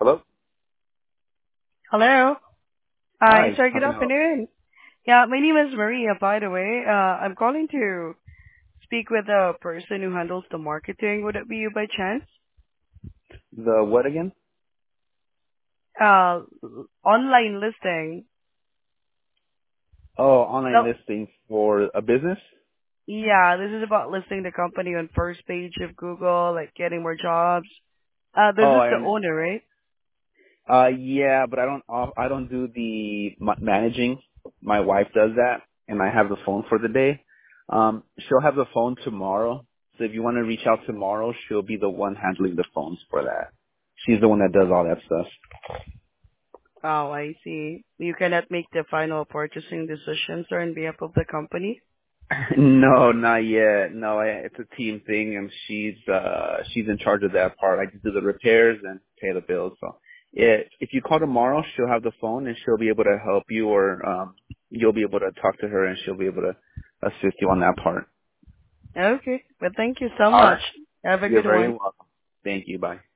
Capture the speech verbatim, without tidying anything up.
Hello? Hello. Hi, Hi, sir. how Good can I help? afternoon. Yeah, my name is Maria, by the way. Uh, I'm calling to speak with the person who handles the marketing. Would it be you by chance? The what again? Uh, online listing. Oh, online So, listing for a business? yeah, this is about listing the company on first page of Google, like getting more jobs. Uh, this Oh, is I the understand. owner, right? Uh, yeah, but I don't, off- I don't do the ma- managing. My wife does that, and I have the phone for the day. Um, she'll have the phone tomorrow. So if you want to reach out tomorrow, she'll be the one handling the phones for that. She's the one that does all that stuff. Oh, I see. You cannot make the final purchasing decisions or on behalf of the company? No, not yet. No, I, it's a team thing, and she's uh she's in charge of that part. I just do the repairs and pay the bills. So, yeah, if you call tomorrow, she'll have the phone and she'll be able to help you, or um you'll be able to talk to her and she'll be able to assist you on that part. Okay. Well, thank you so All much. right. Have a You're good very one. welcome. Thank you. Bye.